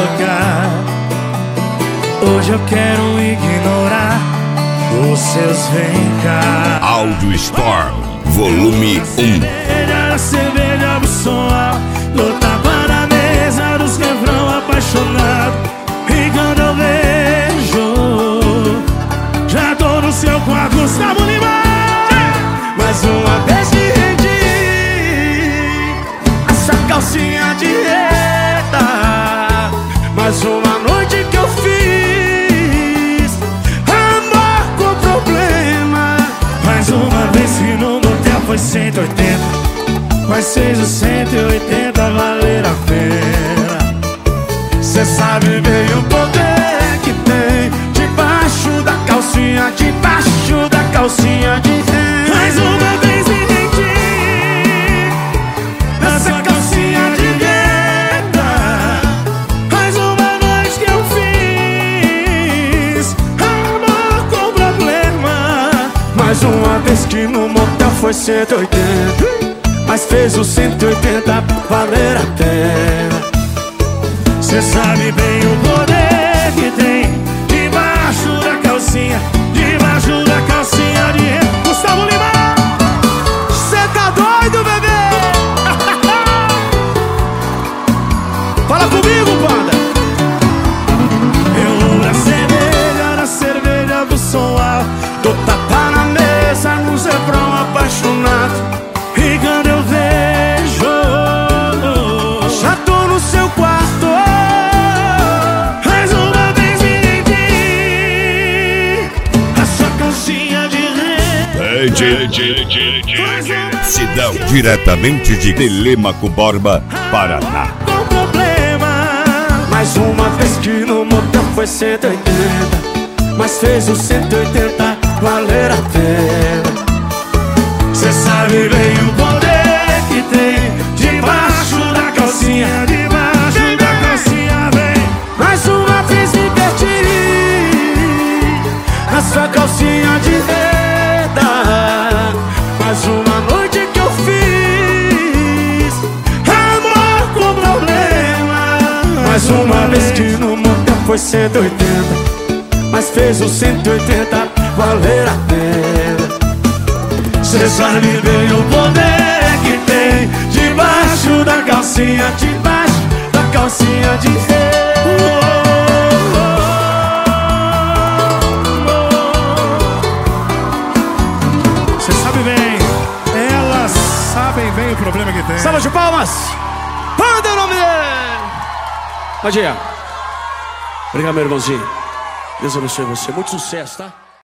lugar. Hoje eu quero ignorar os seus vem cá. Audio Storm, volume 1. Cerveja do som alto, no tapa na mesa dos refrão apaixonado. E quando eu vejo, já tô no seu quarto, Gustavo Lima. Mais uma vez que rendi essa calcinha de reta. Mais uma noite que eu fiz amor com problema. Mais uma vez que no motel foi 180. Mas fez os 180 valer a pena. Cê sabe bem o poder que tem debaixo da calcinha, debaixo da calcinha de renda. Mais uma vez me rendi nessa calcinha de renda. Mais uma noite que eu fiz amor com problema. Mais uma vez que no motel foi 180. Mas fez os 180 valer a pena. Cê sabe bem o poder que tem debaixo da calcinha, debaixo da calcinha de renda. Gustavo Lima! Cê tá doido, bebê? Fala comigo, banda! Eu vou na cerveja do som alto, dou tapa na mesa no zebrão apaixonado. E quando eu vejo, já tô no seu quarto. Mais uma vez me rendi a sua calcinha de renda. Sidão, diretamente de Telêmaco Borba, Paraná. Com problema. Mais uma vez que no motel foi 180. Mas fez os 180 valer a pena. Cê sabe bem o poder que tem debaixo da calcinha, debaixo da calcinha, vem. Mais uma vez me perdi na sua calcinha de renda. Mais uma noite que eu fiz amor com problema. Mais uma vez que no motel foi 180. Mas fez os 180 valer a pena. Cê sabe bem o poder que tem debaixo da calcinha, debaixo da calcinha de renda. Cê sabe bem, elas sabem bem o problema que tem. Salva de palmas! Banda é o nome dele! Bom dia. Obrigado, meu irmãozinho. Deus abençoe você. Muito sucesso, tá?